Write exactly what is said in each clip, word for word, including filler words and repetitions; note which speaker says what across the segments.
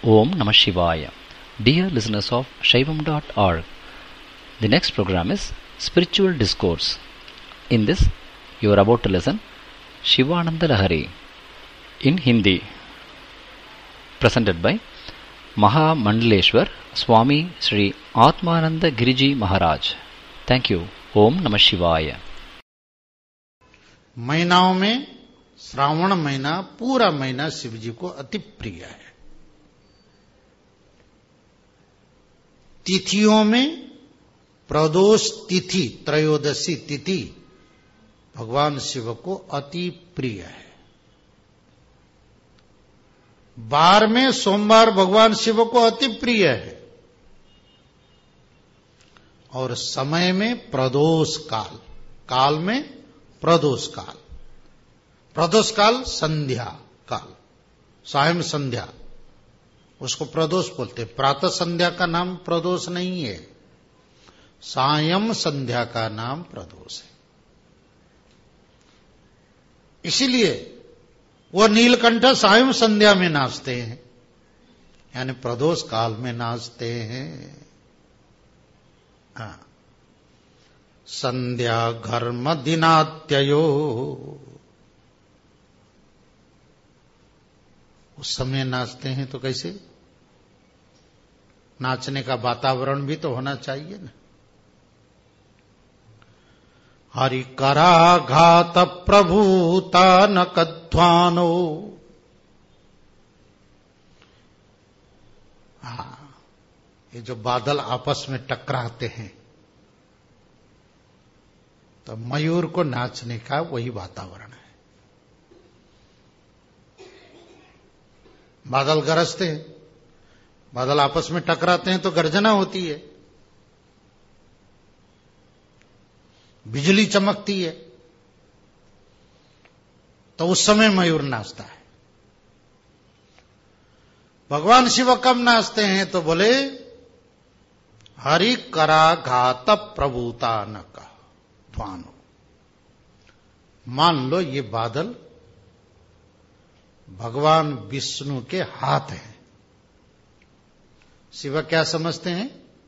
Speaker 1: Om Namah Shivaya. Dear listeners of Shaivam dot org, the next program is Spiritual Discourse. In this, you are about to listen Shivananda Lahari in Hindi, presented by Maha Mandaleshwar Swami Sri Atmananda Giriji Maharaj. Thank you. Om Namah Shivaya.
Speaker 2: महीनाओं में श्रावण महीना पूरा महीना शिव जी को अति प्रिय है। तिथियों में प्रदोष तिथि, त्रयोदशी तिथि भगवान शिव को अति प्रिय है। बार में सोमवार भगवान शिव को अति प्रिय है। और समय में प्रदोष काल, काल में प्रदोष काल, प्रदोष काल संध्या काल, सायं संध्या, उसको प्रदोष बोलते हैं। प्रातः संध्या का नाम प्रदोष नहीं है, सायं संध्या का नाम प्रदोष है। इसीलिए वह नीलकंठ सायं संध्या में नाचते हैं, यानी प्रदोष काल में नाचते हैं। हाँ, संध्या घर्म दिनात्ययो, उस समय नाचते हैं तो कैसे? नाचने का वातावरण भी तो होना चाहिए ना। हरि कराघात प्रभुता न कध्वानो, हाँ, ये जो बादल आपस में टकराते हैं तो मयूर को नाचने का वही वातावरण है। बादल गरजते हैं, बादल आपस में टकराते हैं तो गर्जना होती है, बिजली चमकती है, तो उस समय मयूर नाचता है। भगवान शिव कब नाचते हैं तो बोले हरि कराघात प्रभुता न का ध्वानो। मान लो ये बादल भगवान विष्णु के हाथ हैं। शिव क्या समझते हैं?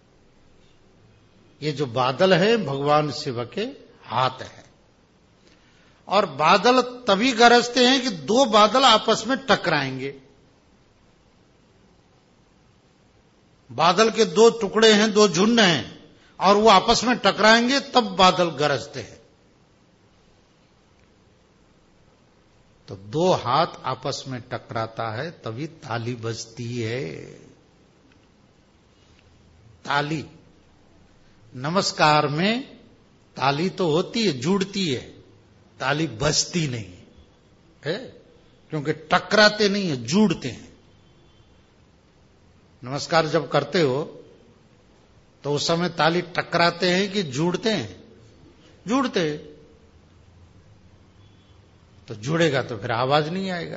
Speaker 2: ये जो बादल है भगवान शिव के हाथ है। और बादल तभी गरजते हैं कि दो बादल आपस में टकराएंगे। बादल के दो टुकड़े हैं, दो झुंड हैं, और वो आपस में टकराएंगे तब बादल गरजते हैं। तो दो हाथ आपस में टकराता है तभी ताली बजती है। ताली, नमस्कार में ताली तो होती है, जुड़ती है, ताली बजती नहीं है, क्योंकि टकराते नहीं है, जुड़ते हैं। नमस्कार जब करते हो तो उस समय ताली टकराते हैं कि जुड़ते हैं? जुड़ते हैं। तो जुड़ेगा तो फिर आवाज नहीं आएगा।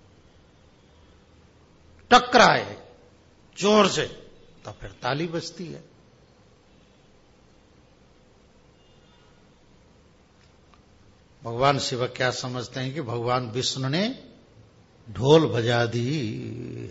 Speaker 2: टकराए जोर से तो फिर ताली बजती है। भगवान शिव क्या समझते हैं कि भगवान विष्णु ने ढोल बजा दी।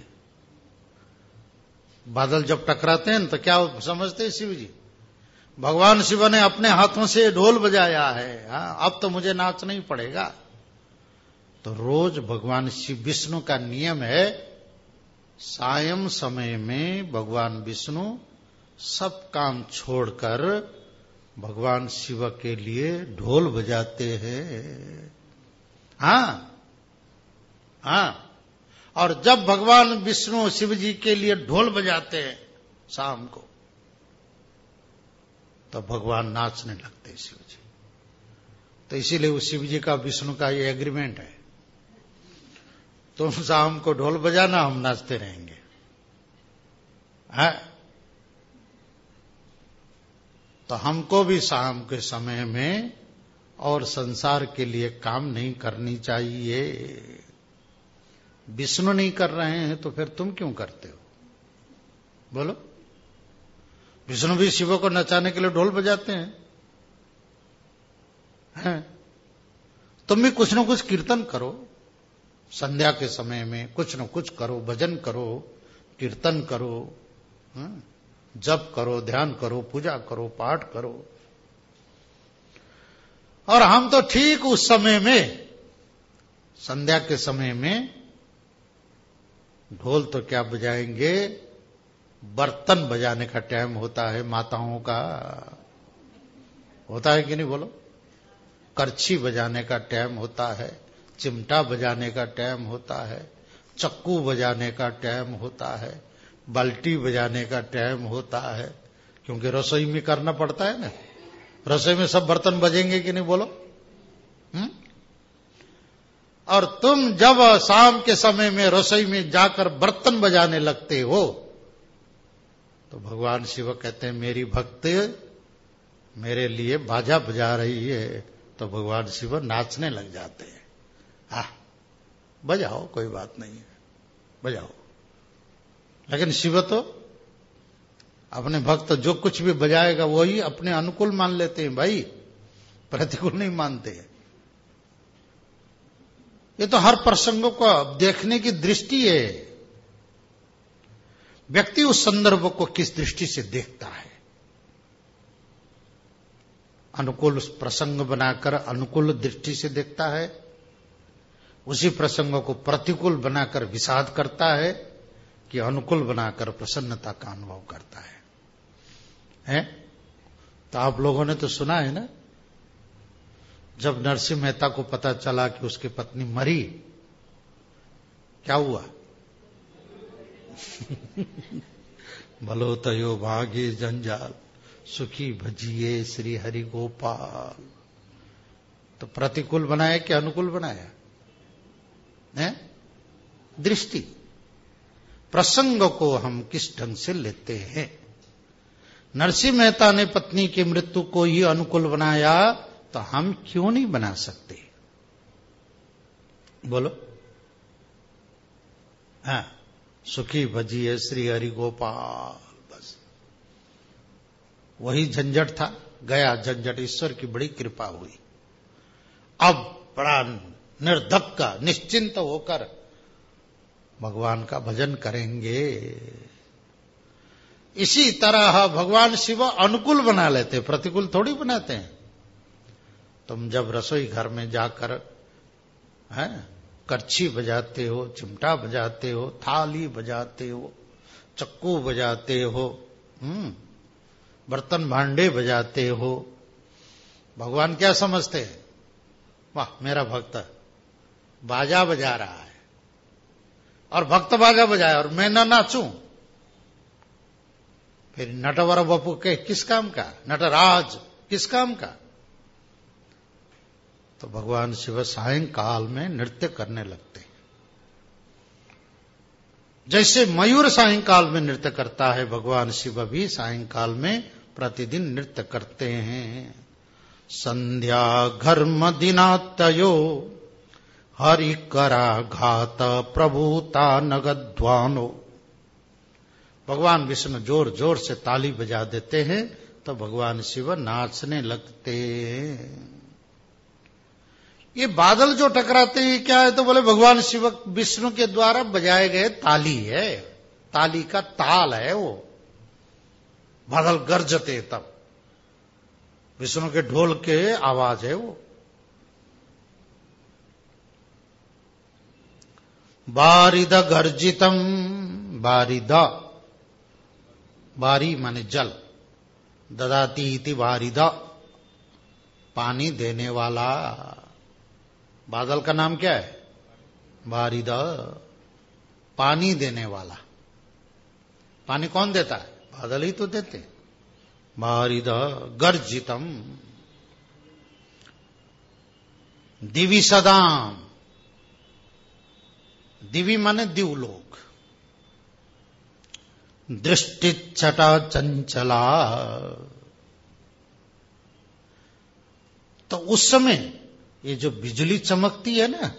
Speaker 2: बादल जब टकराते हैं तो क्या समझते हैं शिव जी? भगवान शिव ने अपने हाथों से ढोल बजाया है, हाँ, अब तो मुझे नाचना ही पड़ेगा। तो रोज भगवान शिव विष्णु का नियम है, सायं समय में भगवान विष्णु सब काम छोड़कर भगवान शिव के लिए ढोल बजाते हैं। हाँ हाँ, और जब भगवान विष्णु शिव जी के लिए ढोल बजाते हैं शाम को, तो भगवान नाचने लगते हैं शिव जी। तो इसीलिए उस शिव जी का विष्णु का ये एग्रीमेंट है, तुम शाम को ढोल बजाना, हम नाचते रहेंगे। है तो हमको भी शाम के समय में और संसार के लिए काम नहीं करनी चाहिए। विष्णु नहीं कर रहे हैं तो फिर तुम क्यों करते हो? बोलो। विष्णु भी शिव को नचाने के लिए ढोल बजाते हैं, हैं? तुम भी कुछ न कुछ कीर्तन करो, संध्या के समय में कुछ न कुछ करो, भजन करो, कीर्तन करो, जप करो, ध्यान करो, पूजा करो, पाठ करो। और हम तो ठीक उस समय में, संध्या के समय में ढोल तो क्या बजाएंगे, बर्तन बजाने का टाइम होता है माताओं का, होता है कि नहीं बोलो? करछी बजाने का टाइम होता है, चिमटा बजाने का टाइम होता है, चक्कू बजाने का टाइम होता है, बाल्टी बजाने का टाइम होता है, क्योंकि रसोई में करना पड़ता है ना। रसोई में सब बर्तन बजेंगे कि नहीं बोलो? हुँ? और तुम जब शाम के समय में रसोई में जाकर बर्तन बजाने लगते हो तो भगवान शिव कहते हैं मेरी भक्त मेरे लिए बाजा बजा रही है, तो भगवान शिव नाचने लग जाते हैं। हाँ, बजाओ, कोई बात नहीं है, बजाओ। लेकिन शिव तो अपने भक्त जो कुछ भी बजाएगा वही अपने अनुकूल मान लेते हैं भाई, प्रतिकूल नहीं मानते। ये तो हर प्रसंगों को देखने की दृष्टि है। व्यक्ति उस संदर्भ को किस दृष्टि से देखता है। अनुकूल प्रसंग बनाकर अनुकूल दृष्टि से देखता है, उसी प्रसंगों को प्रतिकूल बनाकर विषाद करता है, कि अनुकूल बनाकर प्रसन्नता का अनुभव करता है। हैं? तो आप लोगों ने तो सुना है ना, जब नरसिंह मेहता को पता चला कि उसकी पत्नी मरी, क्या हुआ? भलो तयो भागे जंजाल, सुखी भजिए श्री हरि गोपाल। तो प्रतिकूल बनाया कि अनुकूल बनाया? है दृष्टि, प्रसंग को हम किस ढंग से लेते हैं। नरसिंह मेहता ने पत्नी की मृत्यु को ही अनुकूल बनाया, तो हम क्यों नहीं बना सकते? बोलो। हाँ, सुखी भजिए श्री हरि गोपाल, बस वही झंझट था, गया झंझट। ईश्वर की बड़ी कृपा हुई। अब बड़ा निर्धक्क निश्चिंत होकर भगवान का भजन करेंगे। इसी तरह भगवान शिव अनुकूल बना लेते, प्रतिकूल थोड़ी बनाते हैं। तुम जब रसोई घर में जाकर हैं करछी बजाते हो, चिमटा बजाते हो, थाली बजाते हो, चक्कू बजाते हो, हम्म बर्तन भांडे बजाते हो, भगवान क्या समझते हैं? वाह, मेरा भक्त बाजा बजा रहा है, और भक्त बाजा बजाए और मैं ना नाचूं, फिर नटवर बपू के किस काम का, नटराज किस काम का? तो भगवान शिव सायंकाल में नृत्य करने लगते हैं। जैसे मयूर सायंकाल में नृत्य करता है, भगवान शिव भी सायंकाल में प्रतिदिन नृत्य करते हैं। संध्या घर्म दिनातयो हरि करा घात प्रभुता नगध्वानो। भगवान विष्णु जोर जोर से ताली बजा देते हैं तो भगवान शिव नाचने लगते हैं। ये बादल जो टकराते हैं क्या है? तो बोले भगवान शिव विष्णु के द्वारा बजाए गए ताली है, ताली का ताल है वो। बादल गरजते तब विष्णु के ढोल के आवाज है वो। बारिद गर्जितम, बारिद बारी माने जल, ददाती इति बारिद पानी देने वाला। बादल का नाम क्या है? बारिद, पानी देने वाला। पानी कौन देता है? बादल ही तो देते। बारिद गर्जितम दिवि सदाम, दिवि माने दिवलोक। दृष्टि छटा चंचला, तो उस समय ये जो बिजली चमकती है ना,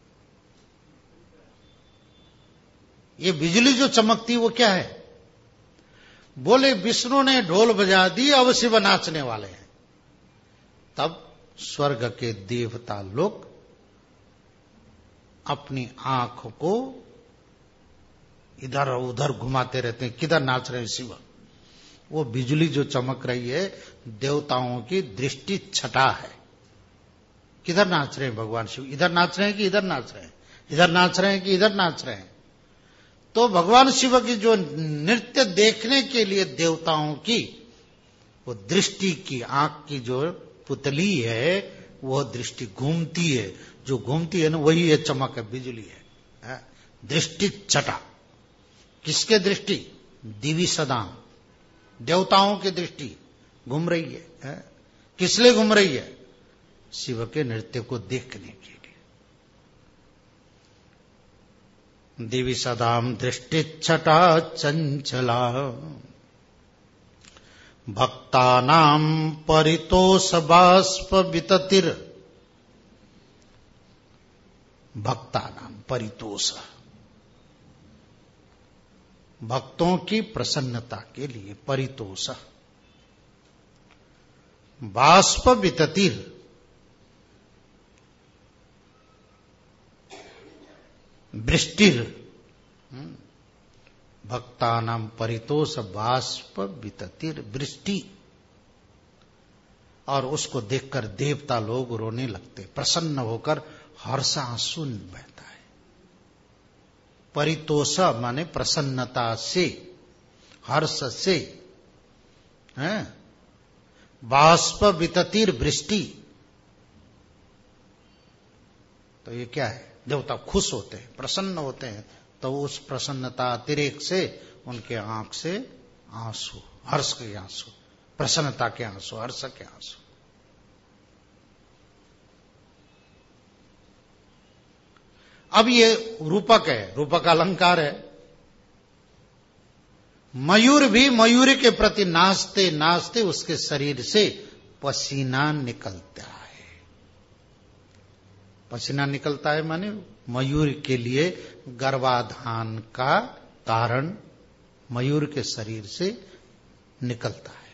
Speaker 2: ये बिजली जो चमकती वो क्या है? बोले विष्णु ने ढोल बजा दी, अब शिव नाचने वाले हैं। तब स्वर्ग के देवता लोग अपनी आंख को इधर उधर घुमाते रहते हैं, किधर नाच रहे हैं शिव। वो बिजली जो चमक रही है देवताओं की दृष्टि छटा है। किधर नाच रहे हैं भगवान शिव, इधर नाच रहे हैं कि इधर नाच रहे हैं, इधर नाच रहे हैं कि इधर नाच रहे हैं। तो भगवान शिव की जो नृत्य देखने के लिए देवताओं की वो दृष्टि की आंख की जो पुतली है वो दृष्टि घूमती है, जो घूमती है ना वही ये चमक है, बिजली है, है? दृष्टि छटा। किसके दृष्टि? दिवी सदाम, देवताओं की दृष्टि घूम रही है, है? किस लिए घूम रही है? शिव के नृत्य को देखने के लिए। दिवी सदाम दृष्टि छटा चंचला भक्तानां परितोष बाष्प विततिर। भक्तानां परितोष, भक्तों की प्रसन्नता के लिए परितोष। बाष्प विततिर, वृष्टिर, भक्तानां परितोष बाष्प विततिर वृष्टि। और उसको देखकर देवता लोग रोने लगते, प्रसन्न होकर हर्ष आंसू बहता है। परितोष माने प्रसन्नता से, हर्ष से, हैं? बाष्प विततिर वृष्टि, तो ये क्या है? देवता खुश होते हैं, प्रसन्न होते हैं, तो उस प्रसन्नता अतिरेक से उनके आंख से आंसू, हर्ष के आंसू, प्रसन्नता के आंसू, हर्ष के आंसू। अब ये रूपक है, रूपक अलंकार है। मयूर भी मयूर के प्रति नाचते नाचते उसके शरीर से पसीना निकलता है। पसीना निकलता है माने मयूर के लिए गर्भाधान का कारण मयूर के शरीर से निकलता है।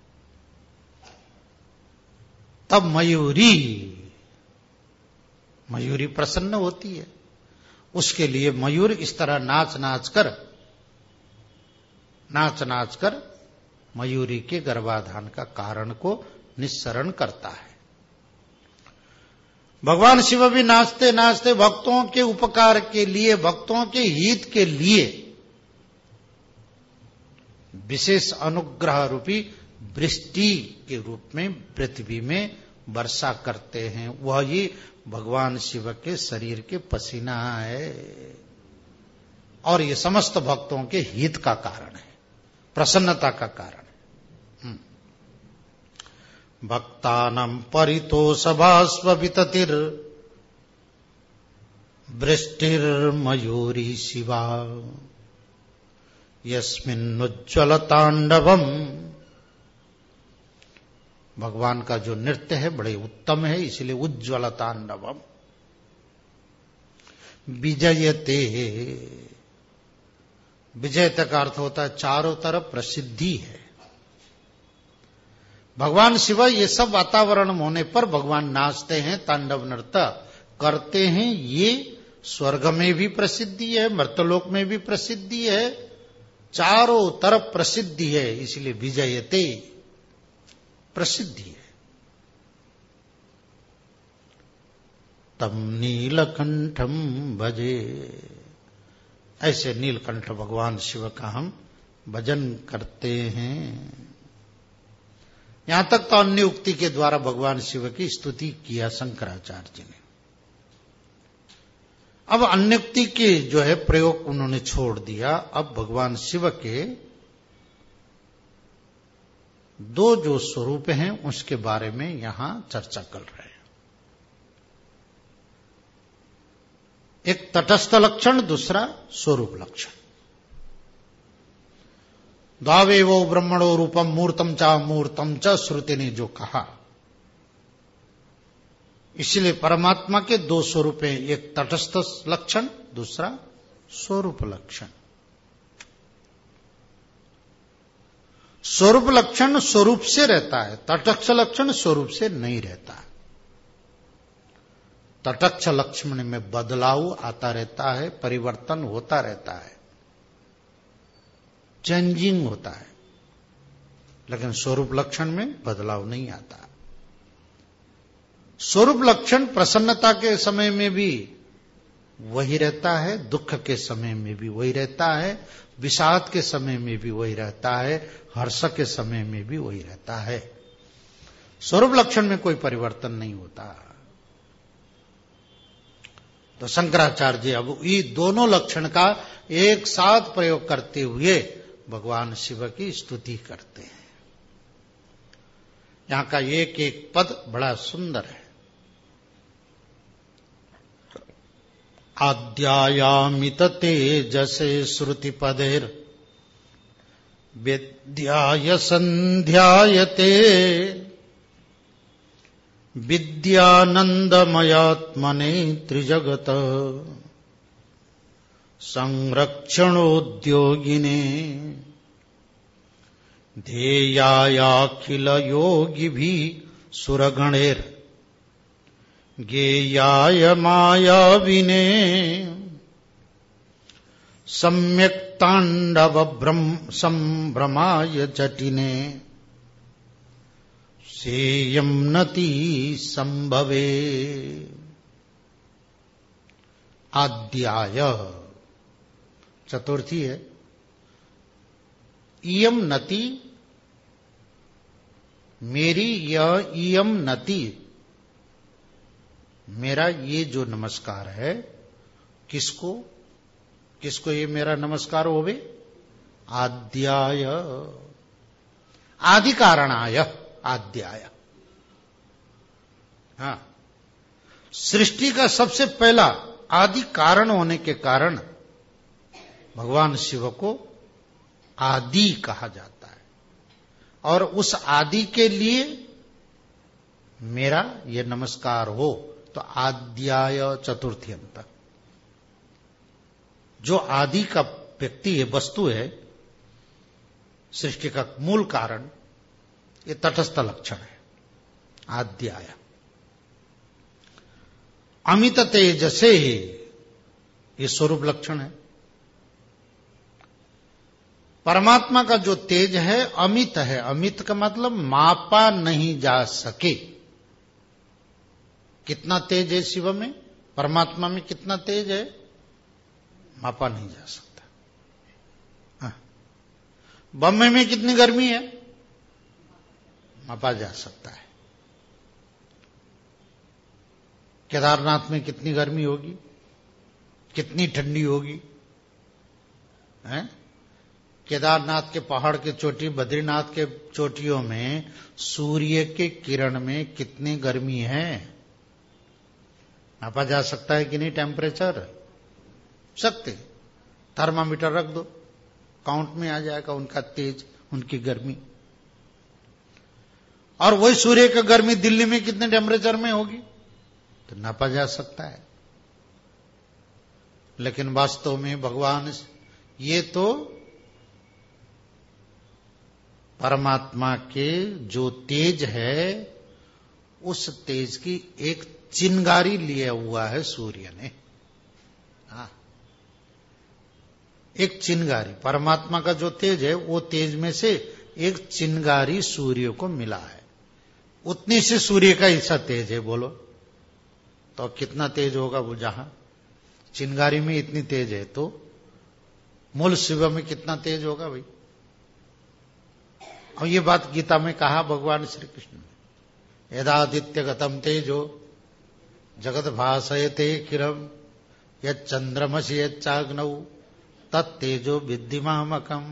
Speaker 2: तब मयूरी मयूरी प्रसन्न होती है। उसके लिए मयूर इस तरह नाच नाच कर नाच नाच कर मयूरी के गर्भाधान का कारण को निस्सरण करता है। भगवान शिव भी नाचते नाचते भक्तों के उपकार के लिए, भक्तों के हित के लिए विशेष अनुग्रह रूपी वृष्टि के रूप में पृथ्वी में वर्षा करते हैं। वह ही भगवान शिव के शरीर के पसीना है और ये समस्त भक्तों के हित का कारण है, प्रसन्नता का कारण है। भक्तानां परितोष बाष्प विततिर वृष्टिर्मयूरी शिवा यस्मिन्नुज्ज्वल तांडवम। भगवान का जो नृत्य है बड़े उत्तम है, इसलिए उज्ज्वल तांडवम। विजयते, विजयते का अर्थ होता है चारों तरफ प्रसिद्धि है। भगवान शिव ये सब वातावरण होने पर भगवान नाचते हैं, तांडव नृत्य करते हैं। ये स्वर्ग में भी प्रसिद्धि है, मर्तलोक में भी प्रसिद्धि है, चारों तरफ प्रसिद्धि है, इसलिए विजयते प्रसिद्धि है। तम नीलकंठम भजे, ऐसे नीलकंठ भगवान शिव का हम भजन करते हैं। यहां तक तो अन्य उक्ति के द्वारा भगवान शिव की स्तुति किया शंकराचार्य जी ने। अब अन्योक्ति के जो है प्रयोग उन्होंने छोड़ दिया। अब भगवान शिव के दो जो स्वरूप हैं उसके बारे में यहां चर्चा कर रहे हैं। एक तटस्थ लक्षण, दूसरा स्वरूप लक्षण। द्वावेवो ब्रह्मणो रूपम मूर्तम चा मूर्तम च श्रुति ने जो कहा, इसलिए परमात्मा के दो स्वरूप हैं, एक तटस्थ लक्षण, दूसरा स्वरूप लक्षण। स्वरूप लक्षण स्वरूप से रहता है, तटस्थ लक्षण स्वरूप से नहीं रहता। तटस्थ लक्षण में बदलाव आता रहता है, परिवर्तन होता रहता है। चेंजिंग होता है, लेकिन स्वरूप लक्षण में बदलाव नहीं आता। स्वरूप लक्षण प्रसन्नता के समय में भी वही रहता है, दुख के समय में भी वही रहता है, विषाद के समय में भी वही रहता है, हर्ष के समय में भी वही रहता है। स्वरूप लक्षण में कोई परिवर्तन नहीं होता। तो शंकराचार्य जी अब ये दोनों लक्षण का एक साथ प्रयोग करते हुए भगवान शिव की स्तुति करते हैं। यहां का एक एक पद बड़ा सुंदर है। आद्यायामित तेजसे श्रुति पदेर विद्याय संध्यायते विद्यानंदमयात्मने त्रिजगत संरक्षणोद्योगिने ध्येयायाखिल योगिभिः सुरगणैर गेयाय मायाविने सम्यक् तांडव संभ्रमाय जटिने सेयं नति संभवे। आद्याय चतुर्थी है। इयम नति, मेरी यह इयम नति, मेरा ये जो नमस्कार है, किसको किसको ये मेरा नमस्कार होवे? आद्याय, आदि कारणाय, आद्याय। हाँ, सृष्टि का सबसे पहला आदि कारण होने के कारण भगवान शिव को आदि कहा जाता है, और उस आदि के लिए मेरा ये नमस्कार हो तो आद्याय चतुर्थ्यंत। जो आदि का व्यक्ति है, वस्तु है, सृष्टि का मूल कारण, ये तटस्थ लक्षण है आद्याय। अमित तेजसे, ये स्वरूप लक्षण है। परमात्मा का जो तेज है अमित है। अमित का मतलब मापा नहीं जा सके। कितना तेज है शिव में, परमात्मा में कितना तेज है, मापा नहीं जा सकता। हाँ। बम्बई में कितनी गर्मी है, मापा जा सकता है। केदारनाथ में कितनी गर्मी होगी, कितनी ठंडी होगी, हैं? केदारनाथ के पहाड़ के चोटी, बद्रीनाथ के चोटियों में सूर्य के किरण में कितनी गर्मी है, नापा जा सकता है कि नहीं? टेम्परेचर सकते, थर्मामीटर रख दो, काउंट में आ जाएगा उनका तेज, उनकी गर्मी। और वही सूर्य का गर्मी दिल्ली में कितने टेम्परेचर में होगी, तो नापा जा सकता है। लेकिन वास्तव में भगवान, ये तो परमात्मा के जो तेज है, उस तेज की एक चिंगारी लिया हुआ है सूर्य ने। हाँ, एक चिंगारी, परमात्मा का जो तेज है, वो तेज में से एक चिंगारी सूर्य को मिला है। उतनी से सूर्य का ऐसा तेज है, बोलो तो कितना तेज होगा वो। जहां चिंगारी में इतनी तेज है, तो मूल शिव में कितना तेज होगा भाई। और ये बात गीता में कहा भगवान श्री कृष्ण ने, यदादित्य गतम तेजो जगत भासयते किरम यच्चंद्रमसि यच्चाग्नौ तत्तेजो विद्धि मामकम।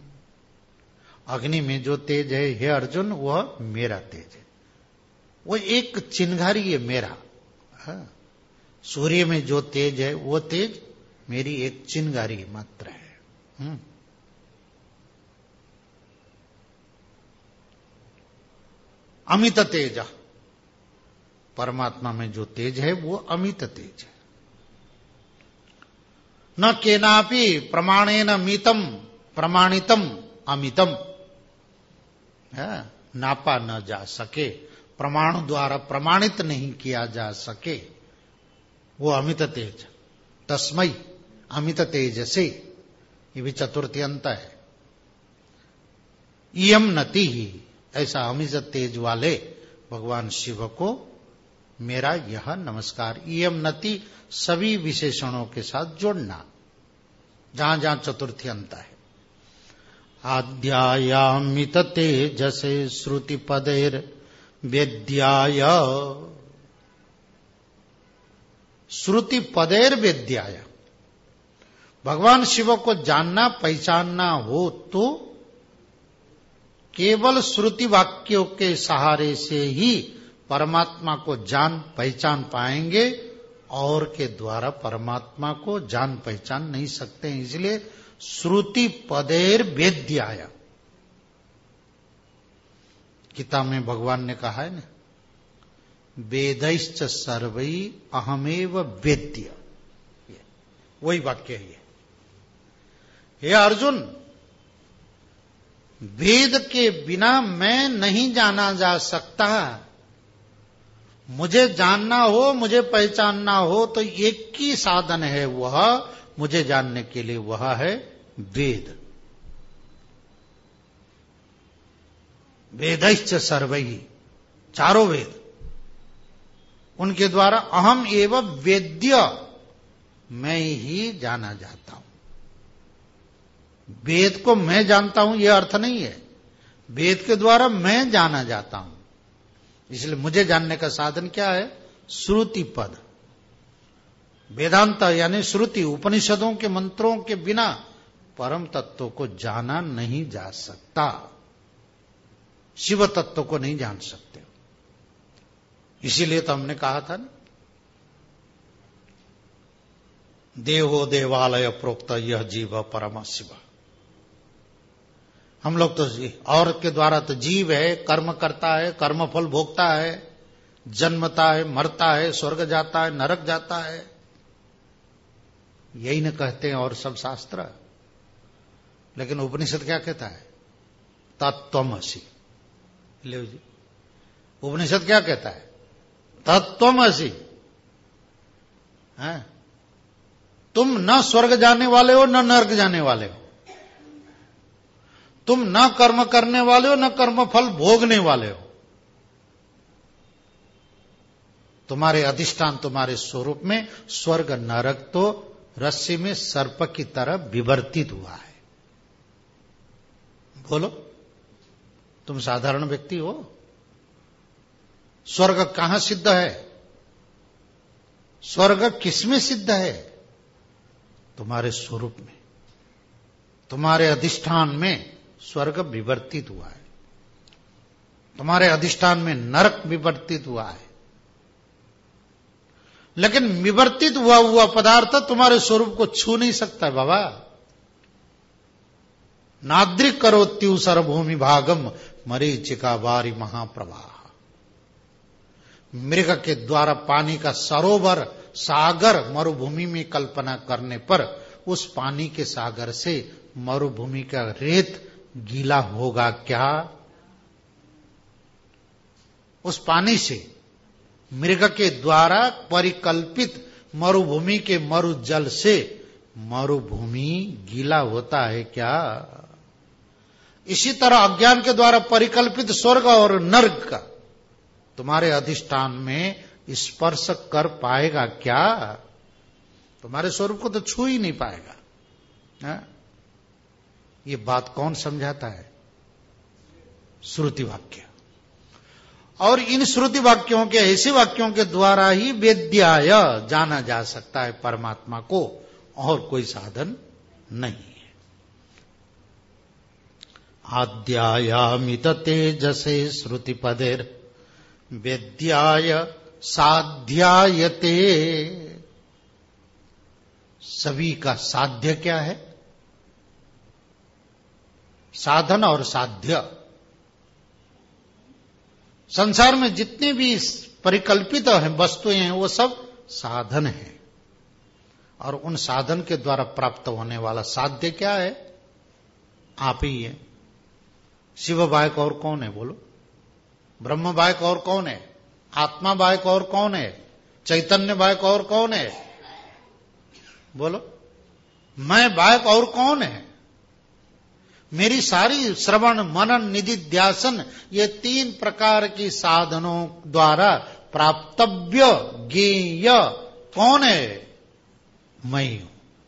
Speaker 2: अग्नि में जो तेज है हे अर्जुन, वह मेरा तेज है, वो एक चिंगारी है मेरा। हाँ। सूर्य में जो तेज है, वो तेज मेरी एक चिंगारी मात्र है। हुँ? अमित तेज, परमात्मा में जो तेज है वो अमित तेज है। न केनापि प्रमाणेन मीतम प्रमाणितम अमितम, है नापा न जा सके, प्रमाण द्वारा प्रमाणित नहीं किया जा सके, वो अमित तेज। तस्मै अमित तेज से, ये भी चतुर्थी अंत है। इयम नति ही, ऐसा अमिज तेज वाले भगवान शिव को मेरा यह नमस्कार। इयम नति सभी विशेषणों के साथ जोड़ना, जहां जहां चतुर्थी अंत है। आद्यायामित तेजसे श्रुति पदेर वेद्याय, श्रुति पदेर वेद्याय, भगवान शिव को जानना पहचानना हो तो केवल श्रुति वाक्यों के सहारे से ही परमात्मा को जान पहचान पाएंगे, और के द्वारा परमात्मा को जान पहचान नहीं सकते हैं। इसलिए श्रुति पदेर वेद्याय, गीता में भगवान ने कहा है ना, वेदैश्च सर्वै अहमेव वेद्य, वही वाक्य है ये। हे अर्जुन, वेद के बिना मैं नहीं जाना जा सकता। मुझे जानना हो, मुझे पहचानना हो तो एक ही साधन है, वह मुझे जानने के लिए वह है वेद। वेदैश्च सर्वैः, चारों वेद, उनके द्वारा अहम एवं वेद्य, मैं ही जाना जाता हूं। वेद को मैं जानता हूं यह अर्थ नहीं है, वेद के द्वारा मैं जाना जाता हूं। इसलिए मुझे जानने का साधन क्या है? श्रुति पद, वेदांत यानी श्रुति, उपनिषदों के मंत्रों के बिना परम तत्व को जाना नहीं जा सकता, शिव तत्व को नहीं जान सकते। इसीलिए तो हमने कहा था ना, देहो देवालय प्रोक्त यह जीव परम शिव। हम लोग तो औरत के द्वारा तो जीव है, कर्म करता है, कर्म फल भोगता है, जन्मता है, मरता है, स्वर्ग जाता है, नरक जाता है, यही न कहते हैं और सब शास्त्र। लेकिन उपनिषद क्या कहता है? तत्त्वमसि। ले जी, उपनिषद क्या कहता है? तत्त्वमसि। हैं? तुम न स्वर्ग जाने वाले हो, न नरक जाने वाले हो। तुम न कर्म करने वाले हो, न कर्म फल भोगने वाले हो। तुम्हारे अधिष्ठान, तुम्हारे स्वरूप में स्वर्ग नरक तो रस्सी में सर्प की तरह विवर्तित हुआ है। बोलो, तुम साधारण व्यक्ति हो, स्वर्ग कहां सिद्ध है? स्वर्ग किसमें सिद्ध है? तुम्हारे स्वरूप में, तुम्हारे अधिष्ठान में स्वर्ग विवर्तित हुआ है, तुम्हारे अधिष्ठान में नरक विवर्तित हुआ है। लेकिन विवर्तित हुआ हुआ पदार्थ तुम्हारे स्वरूप को छू नहीं सकता है बाबा। नाद्रिक करोत्यु सर्वभूमि भागम मरीचिका वारी महाप्रवाह। मृग के द्वारा पानी का सरोवर, सागर मरुभूमि में कल्पना करने पर उस पानी के सागर से मरुभूमि का रेत गीला होगा क्या? उस पानी से, मृग के द्वारा परिकल्पित मरुभूमि के मरु जल से मरुभूमि गीला होता है क्या? इसी तरह अज्ञान के द्वारा परिकल्पित स्वर्ग और नरक का तुम्हारे अधिष्ठान में स्पर्श कर पाएगा क्या? तुम्हारे स्वरूप को तो छू ही नहीं पाएगा। है? ये बात कौन समझाता है? श्रुति वाक्य। और इन श्रुति वाक्यों के, ऐसे वाक्यों के द्वारा ही वेद्याय जाना जा सकता है परमात्मा को, और कोई साधन नहीं है। आद्यायामित तेजसे श्रुति पदेर वेद्याय साध्यायते। सभी का साध्य क्या है? साधन और साध्य। संसार में जितने भी परिकल्पित हैं वस्तुएं हैं, वो सब साधन हैं, और उन साधन के द्वारा प्राप्त होने वाला साध्य क्या है? आप ही है। शिव बायक और कौन है? बोलो। ब्रह्म बायक और कौन है? आत्मा बायक और कौन है? चैतन्य बायक और कौन है? बोलो। मैं बायक और कौन है? मेरी सारी श्रवण मनन निधिध्यासन ये तीन प्रकार की साधनों द्वारा प्राप्तव्य ज्ञेय कौन है? मैं हूं।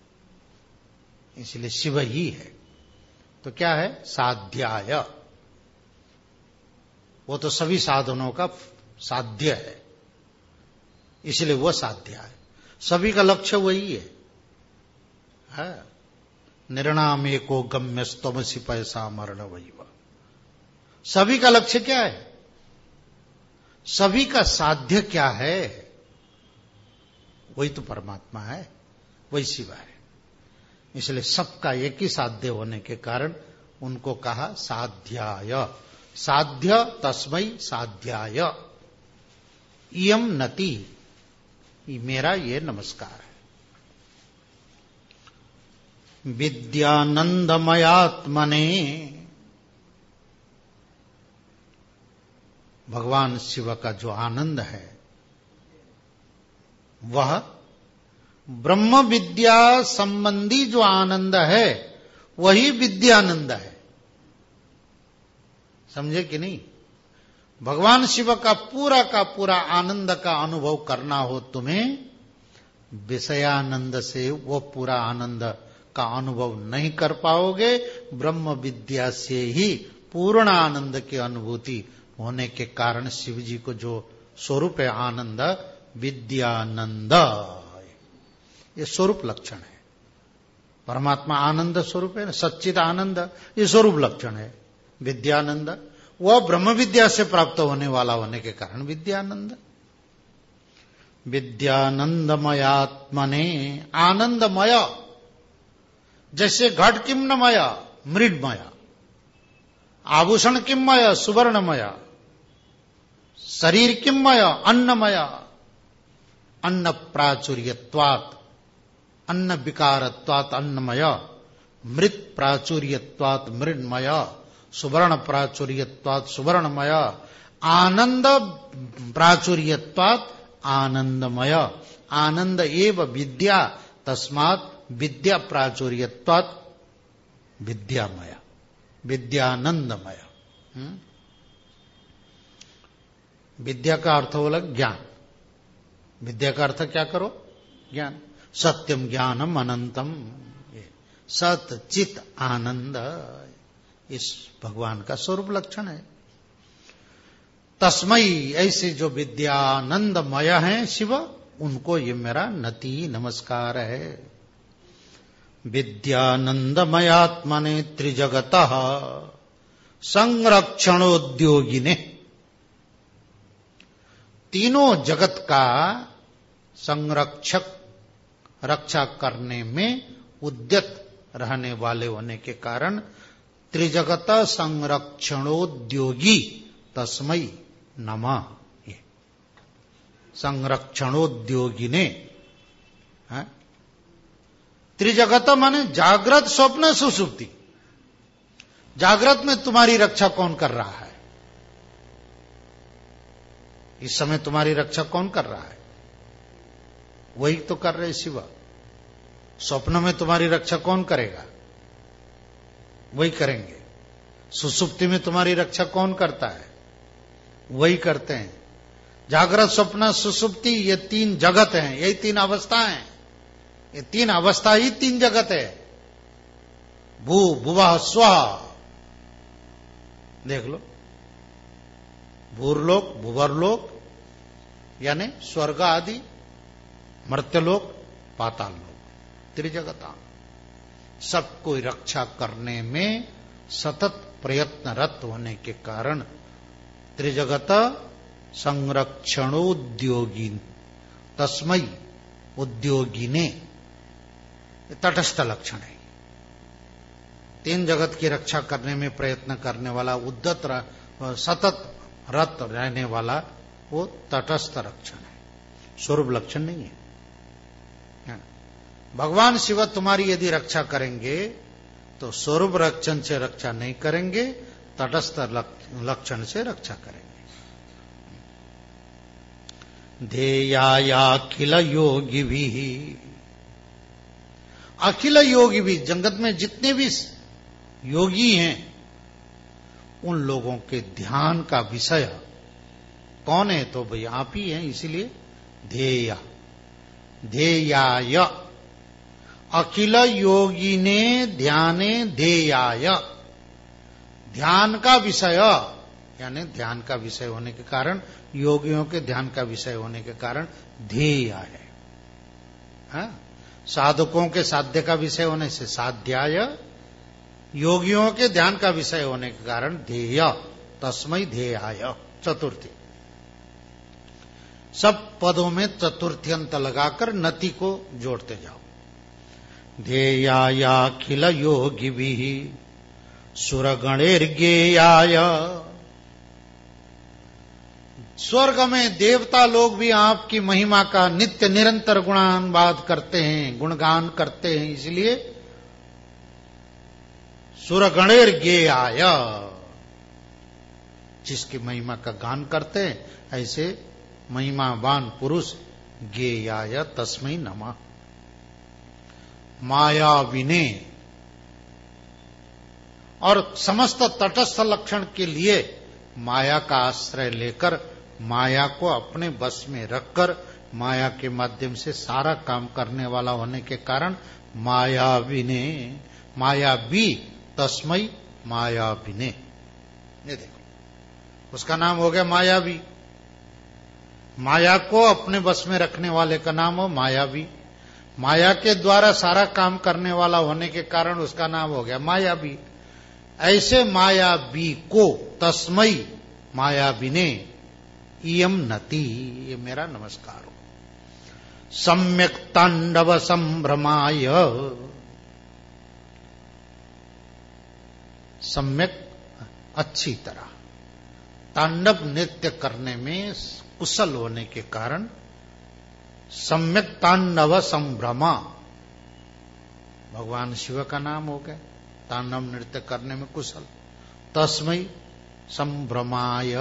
Speaker 2: इसलिए शिव ही है। तो क्या है? साध्याय। वो तो सभी साधनों का साध्य है, इसलिए वो साध्य है। सभी का लक्ष्य वही है, है? निर्णाम एको गम्यस्तमसि पैसा मरण वही। सभी का लक्ष्य क्या है? सभी का साध्य क्या है? वही तो परमात्मा है, वही शिव है। इसलिए सबका एक ही साध्य होने के कारण उनको कहा साध्याय। साध्य तस्मै साध्याय। इयम नति, मेरा ये नमस्कार है। विद्यानंदमयात्मने, भगवान शिव का जो आनंद है वह ब्रह्म विद्या संबंधी जो आनंद है वही विद्यानंद है। समझे कि नहीं? भगवान शिव का पूरा का पूरा आनंद का अनुभव करना हो तुम्हें, विषयानंद से वो पूरा आनंद का अनुभव नहीं कर पाओगे। ब्रह्म विद्या से ही पूर्ण आनंद की अनुभूति होने के कारण शिव जी को जो स्वरूप है आनंद, विद्यानंद, ये स्वरूप लक्षण है। परमात्मा आनंद स्वरूप है ना, सच्चिद आनंद, ये स्वरूप लक्षण है। विद्यानंद वह ब्रह्म विद्या से प्राप्त होने वाला होने के कारण विद्यानंद। विद्यानंदमयात्मने, आनंदमय। जैसे घट किम्नमय, मृडमय, आभूषण किम्मय, सुवर्णमय, शरीर किम्मय, अन्नमय, अन्न प्राचुर्यत्वात्, अन्न विकारत्वात् अन्नमय, मृत प्राचुर्यत्वात् मृण्मय, सुवर्ण प्राचुर्यत्वात् सुवर्णमय, आनंद प्राचुर्यत्वात् आनंदमय। आनंद एव विद्या, तस्मात् विद्या प्राचुर्यत्वात् विद्यामय, विद्यानंदमय। विद्या का अर्थ बोला ज्ञान। विद्या का अर्थ क्या करो? ज्ञान। सत्यम ज्ञानम अनंतम, सत चित आनंद, इस भगवान का स्वरूप लक्षण है। तस्मई, ऐसे जो विद्यानंदमय हैं शिव, उनको ये मेरा नति नमस्कार है। विद्यानंदमयात्मने त्रिजगतः संरक्षणोद्योगिने, तीनों जगत का संरक्षक, रक्षा करने में उद्यत रहने वाले होने के कारण त्रिजगत संरक्षणोद्योगी तस्मै नमः। संरक्षणोद्योगिने, त्रिजगत माने जागृत स्वप्न सुषुप्ति। जागृत में तुम्हारी रक्षा कौन कर रहा है? इस समय तुम्हारी रक्षा कौन कर रहा है? वही तो कर रहे शिव। स्वप्न में तुम्हारी रक्षा कौन करेगा? वही करेंगे। सुसुप्ति में तुम्हारी रक्षा कौन करता है? वही करते हैं। जागृत स्वप्न सुसुप्ति ये तीन जगत हैं, यही तीन अवस्थाएं हैं। ये तीन अवस्था ही तीन जगत है। भू भुवः स्वः, देख लो। भूरलोक, भुवरलोक यानी स्वर्ग आदि, मर्त्यलोक, पाताल लोक, त्रिजगता। सबको रक्षा करने में सतत प्रयत्नरत होने के कारण त्रिजगत संरक्षणोद्योगी तस्मै उद्योगिने, तटस्थ लक्षण है। तीन जगत की रक्षा करने में प्रयत्न करने वाला, उद्यत सतत रत रहने वाला, वो तटस्थ लक्षण है, स्वरूप लक्षण नहीं है। भगवान शिव तुम्हारी यदि रक्षा करेंगे तो स्वरूप लक्षण से रक्षा नहीं करेंगे, तटस्थ लक्षण से रक्षा करेंगे। ध्येयायाखिल योगी भी, अखिल योगी भी, जगत में जितने भी योगी हैं, उन लोगों के ध्यान का विषय कौन है? तो भाई आप ही हैं, इसलिए ध्येय ध्येयाय अखिल योगी ने ध्याने ध्येयाय। ध्यान का विषय यानी ध्यान का विषय होने के कारण, योगियों के ध्यान का विषय होने के कारण ध्येय है। हाँ? साधकों के साध्य का विषय होने से साध्याय, योगियों के ध्यान का विषय होने के कारण ध्येय, तस्मै ध्येयाय। चतुर्थी, सब पदों में चतुर्थी अंत लगाकर नति को जोड़ते जाओ। ध्येयायाखिल योगिभिः सुरगणैर्ज्ञेयाय। स्वर्ग में देवता लोग भी आपकी महिमा का नित्य निरंतर गुणानुवाद करते हैं, गुणगान करते हैं, इसलिए सुरगणैर्ज्ञेयाय, जिसकी महिमा का गान करते हैं ऐसे महिमावान पुरुष ज्ञेयाय तस्मै नमः। मायाविने, और समस्त तटस्थ लक्षण के लिए माया का आश्रय लेकर, माया को अपने बस में रखकर, माया के माध्यम से सारा काम करने वाला होने के कारण मायाविने, मायावी तस्मै मायाविने। ये देखो, उसका नाम हो गया मायावी। माया को अपने बस में रखने वाले का नाम हो मायावी। माया के द्वारा सारा काम करने वाला होने के कारण उसका नाम हो गया मायावी। ऐसे मायावी को तस्मै मायाविने इयम नति, ये मेरा नमस्कार हो। सम्यक तांडव संभ्रमाय, सम्यक अच्छी तरह तांडव नृत्य करने में कुशल होने के कारण सम्यक तांडव संभ्रमा, भगवान शिव का नाम हो गया। तांडव नृत्य करने में कुशल, तस्मै संभ्रमाय।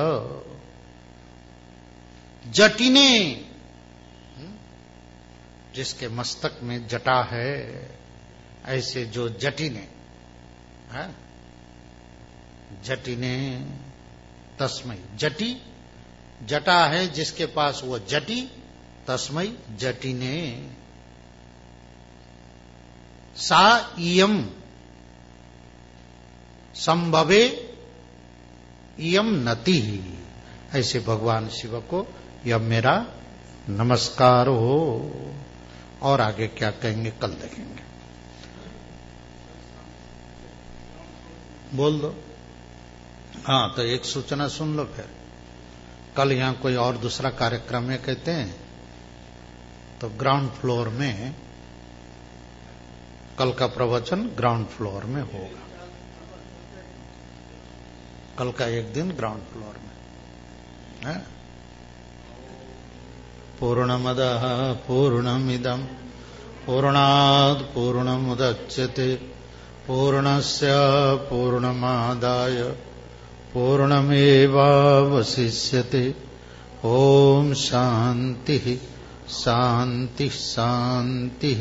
Speaker 2: जटिने, जिसके मस्तक में जटा है, ऐसे जो जटिने है, जटिने तस्मै, जटी जटा है जिसके पास वो जटी, तस्मै जटिने। सा इयम संभवे इयम नति, ऐसे भगवान शिव को यह मेरा नमस्कार हो। और आगे क्या कहेंगे कल देखेंगे। बोल दो। हाँ, तो एक सूचना सुन लो, फिर कल यहां कोई और दूसरा कार्यक्रम है कहते हैं, तो ग्राउंड फ्लोर में कल का प्रवचन ग्राउंड फ्लोर में होगा। कल का एक दिन ग्राउंड फ्लोर में है। पूर्णमदः पूर्णमिदं पूर्णात् पूर्णमुदच्यते पूर्णस्य पूर्णमादाय पूर्णमेवावशिष्यते। ओम शांति शांति शांति।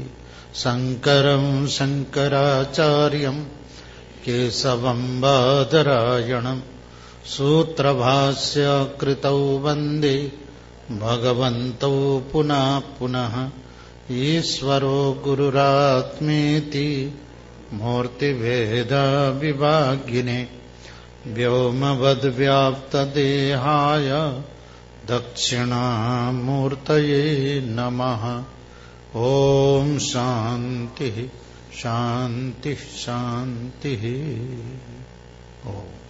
Speaker 2: शंकरं शंकराचार्यं केशवं बादरायणं सूत्रभाष्य कृतौ वन्दे भगवन्तौ पुनः पुनः। ईश्वरो गुरुरात्मेति मूर्तिभेद विभागिने व्योमवद्व्याप्तदेहाय दक्षिणामूर्तये नमः। ओम शांति शांति शांति। ओम।